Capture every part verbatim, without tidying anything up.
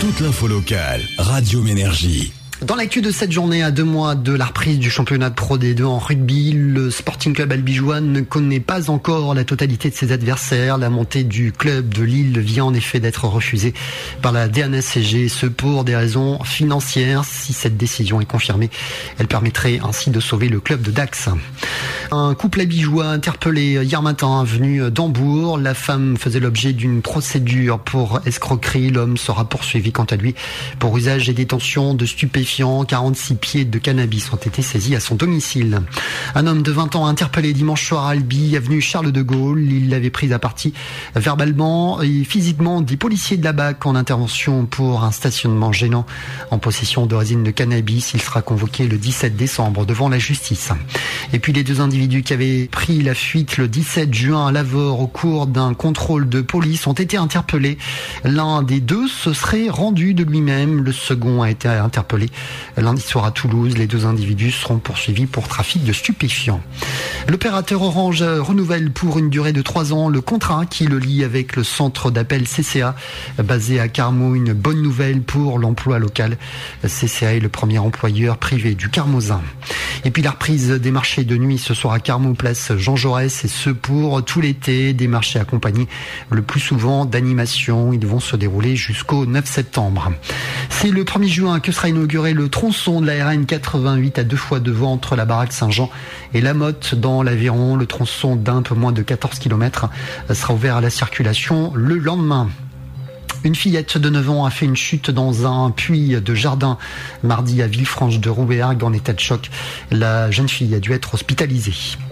toute l'info locale, Radio Ménergie. Dans l'actu de cette journée, à deux mois de la reprise du championnat de Pro D deux en rugby, le Sporting Club albigeois ne connaît pas encore la totalité de ses adversaires. La montée du club de Lille vient en effet d'être refusée par la D N S C G, ce pour des raisons financières. Si cette décision est confirmée, elle permettrait ainsi de sauver le club de Dax. Un couple albigeois interpellé hier matin venu d'Hambourg. La femme faisait l'objet d'une procédure pour escroquerie. L'homme sera poursuivi quant à lui pour usage et détention de stupéfiants. quarante-six pieds de cannabis ont été saisis à son domicile. Un homme de vingt ans interpellé dimanche soir à Albi, avenue Charles de Gaulle. Il l'avait pris à partie verbalement et physiquement des policiers de la B A C en intervention pour un stationnement gênant en possession de résine de cannabis. Il sera convoqué le dix-sept décembre devant la justice. Et puis les deux individus qui avaient pris la fuite le dix-sept juin à Lavore au cours d'un contrôle de police ont été interpellés. L'un des deux se serait rendu de lui-même. Le second a été interpellé lundi soir à Toulouse. Les deux individus seront poursuivis pour trafic de stupéfiants. L'opérateur Orange renouvelle pour une durée de trois ans le contrat qui le lie avec le centre d'appel C C A basé à Carmaux. Une bonne nouvelle pour l'emploi local. C C A est le premier employeur privé du Carmozin. Et puis la reprise des marchés de nuit ce soir à Carmaux, place Jean Jaurès, et ce pour tout l'été. Des marchés accompagnés le plus souvent d'animations. Ils vont se dérouler jusqu'au neuf septembre. C'est le premier juin que sera inauguré le tronçon de la R N quatre-vingt-huit à deux fois devant entre la Baraque Saint-Jean et la Motte dans l'Aveyron. Le tronçon d'un peu moins de quatorze kilomètres sera ouvert à la circulation le lendemain. Une fillette de neuf ans a fait une chute dans un puits de jardin mardi à Villefranche-de-Rouergue en état de choc. La jeune fille a dû être hospitalisée.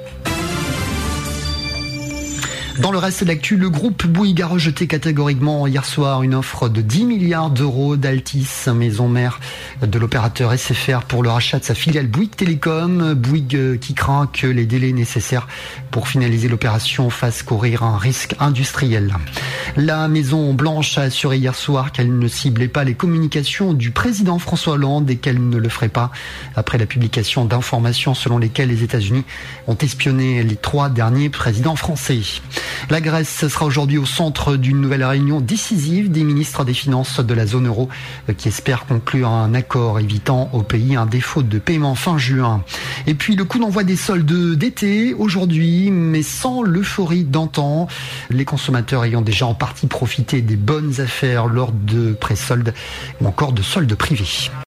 Dans le reste de l'actu, le groupe Bouygues a rejeté catégoriquement hier soir une offre de dix milliards d'euros d'Altis, maison mère de l'opérateur S F R, pour le rachat de sa filiale Bouygues Télécom. Bouygues qui craint que les délais nécessaires pour finaliser l'opération fassent courir un risque industriel. La Maison Blanche a assuré hier soir qu'elle ne ciblait pas les communications du président François Hollande et qu'elle ne le ferait pas après la publication d'informations selon lesquelles les États-Unis ont espionné les trois derniers présidents français. La Grèce sera aujourd'hui au centre d'une nouvelle réunion décisive des ministres des Finances de la zone euro qui espèrent conclure un accord évitant au pays un défaut de paiement fin juin. Et puis le coup d'envoi des soldes d'été aujourd'hui, mais sans l'euphorie d'antan. Les consommateurs ayant déjà en partie profité des bonnes affaires lors de pré-soldes ou encore de soldes privés.